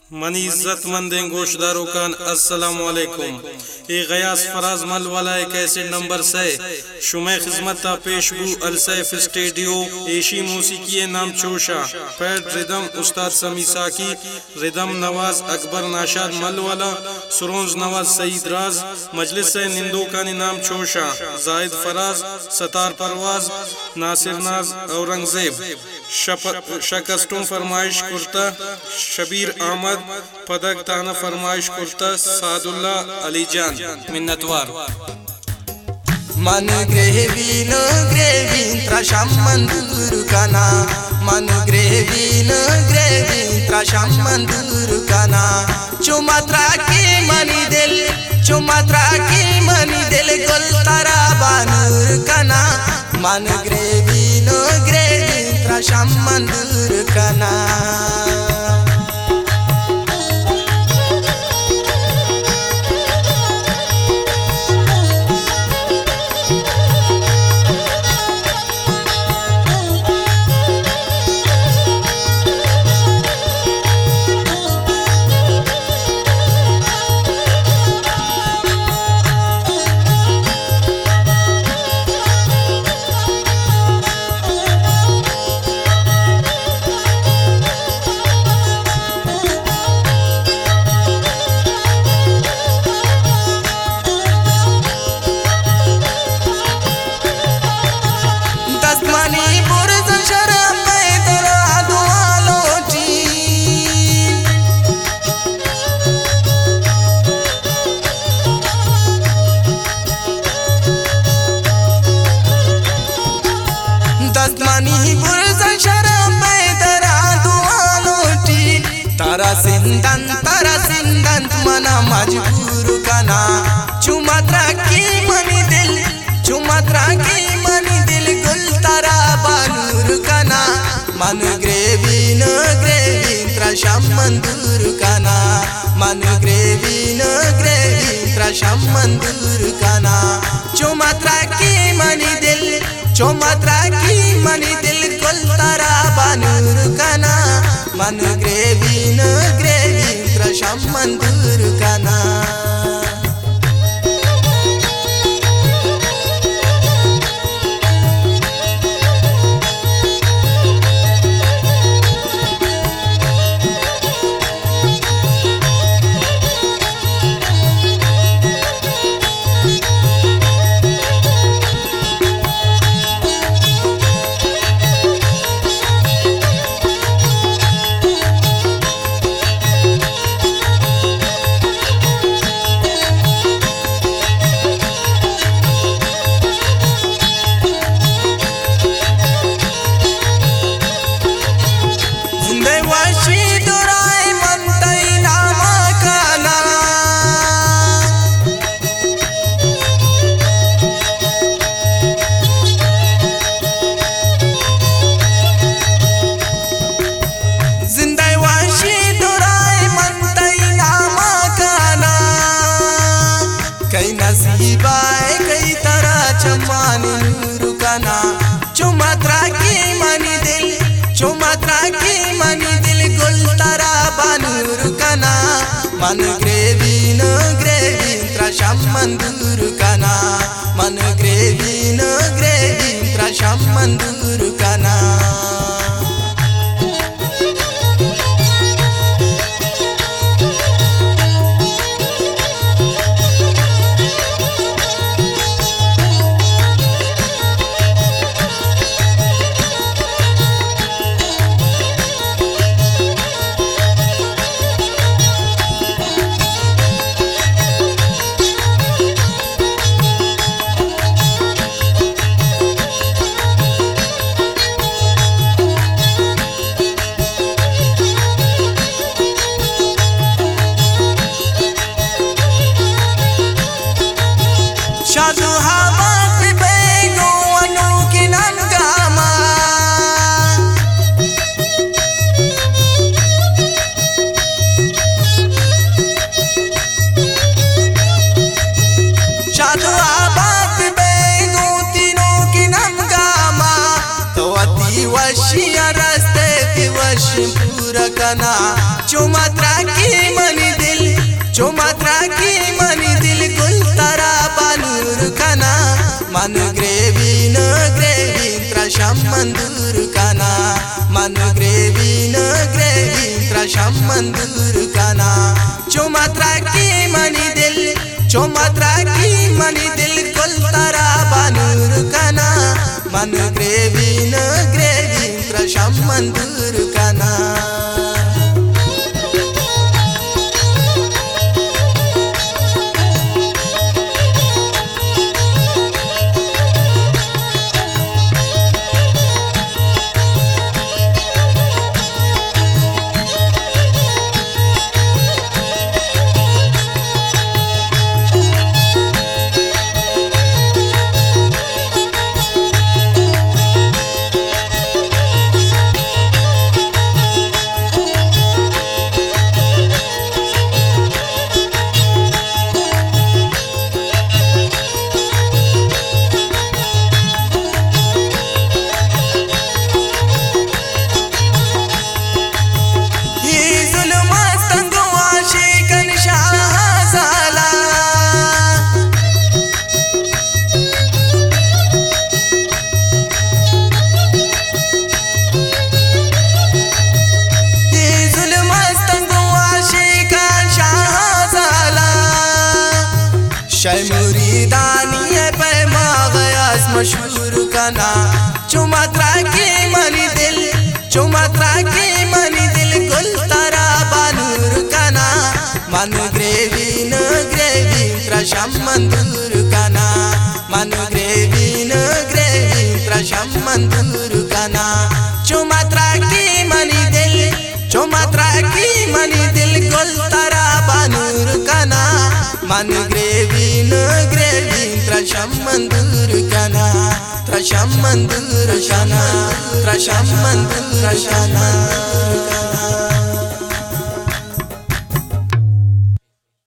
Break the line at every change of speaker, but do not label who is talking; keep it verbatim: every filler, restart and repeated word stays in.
Money इज्जत मंदे गोशदारों कान अस्सलाम वालेकुम। ए गयास फराज मल वाला एक ऐसे नंबर से शुमे खिदमत पेशगू अलसैफ स्टूडियो एशी मौसीकी नाम चोशा पैड रिदम उस्ताद समी साकी रिदम नवाज अकबर नाशाद मल वाला सुरोज नवाज सईद राज मजलिस से निंदो का नाम चोशा जाहिद फराज सतार परवाज नासिर नाज औरंगजेब शकस्तों फरमाइश कुर्ता शबीर अहमद पदक ताना फरमाइश कुर्ता सादुल्ला अली जान मिन्नतवार
मन ग्रेवीन ग्रेवीन त्रशम मंदूर कना मन ग्रेवीन ग्रेवीन त्रशम मंदूर कना चुमत्रा की मनी दिल चुमत्रा की मनी दिल गुल तारा बानूर कना मन ग्रेवीन ग्रेवीन त्रशम मंदूर कना तारा सिंदन तारा सिंदन मना मजबूर कना चुमत्रा की मनी दिल चुमत्रा की मनी दिल गुल तारा बानूर कना मन ग्रेवीन ग्रेवीन त्रशम मंदूर कना मन ग्रेवीन ग्रेवीन त्रशम मंदूर कना चुमत्रा की मनी दिल चुमत्रा की मनी दिल गुल तारा बानूर कना मन ग्रेवीन ग्रेवीन त्रशम मंदूर कना चुमत्रा की मनी दिल चुमत्रा की मनी दिल गुल तारा बानूर कना मन ग्रेवीन ग्रेवीन त्रशम मंदूर कना मन ग्रेवीन ग्रेवीन त्रशम मंदूर कना त्रशम मंदूर काना चुमात्रा की मनी दिल चुमात्रा की मनी दिल कुल तारा बानूर काना मन ग्रेवीन ग्रेवीन त्रशम मंदूर काना शय मुरीदानी है पैमा गयास मशहूर काना चुमात्रा की मनी दिल चुमात्रा की मनी दिल कुल तारा बानूर काना मन ग्रेवीन ग्रेवीन त्रशम मंदूर काना मन ग्रेवीन ग्रेवीन त्रशम मंदूर काना चुमात्रा की मनी दिल चुमात्रा की मनी दिल कुल तारा बानूर काना मन ग्रेवीन ग्रेवीन त्रशम मंदूर काना त्रशम मंदूर काना त्रशम मंदूर काना।